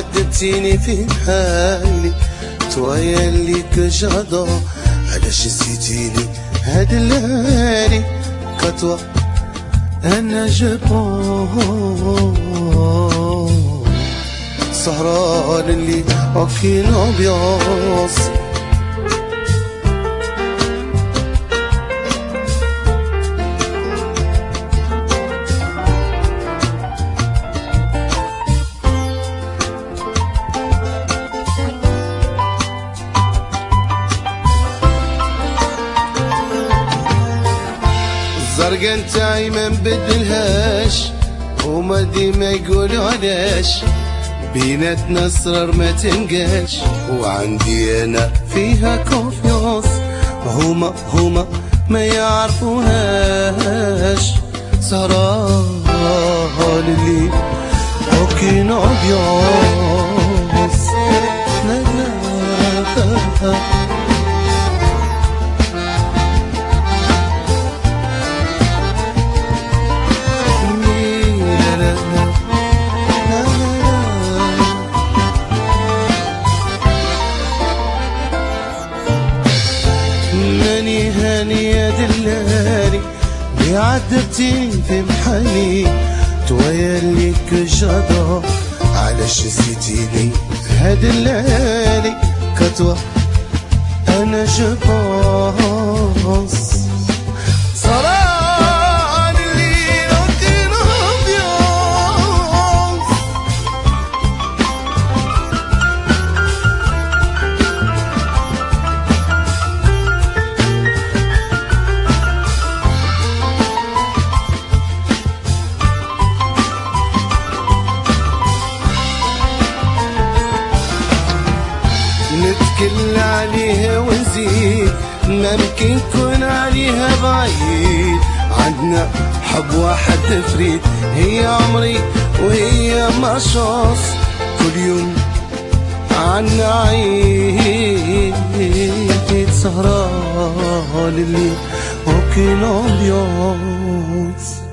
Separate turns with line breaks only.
عدتيني في حالي تويا اللي كجرده علاش نسيتيني هاد الليالي كتوى انا جبان سهران اللي اوكينا بياص الزرقا نتاعي ما نبدلهاش وما ديما يقولوا علاش بيناتنا اسرار ما تنقاش وعندي انا فيها كونفيونس هما ما يعرفوهاش سهران اللي اوكين امبيونس لا لا هاني يا دلالي اللي عدتي في محلي تويا اللي كجدة علاش نسيتيني هاد الليالي كتوى انا جباص سهران اللي اوكين امبيونس نتكل عليها ونزيد ممكن يكون عليها بعيد عندنا حب واحد فريد هي عمري وهي مشاص كل يوم عنا عيد سهران اللي اوكين امبيونس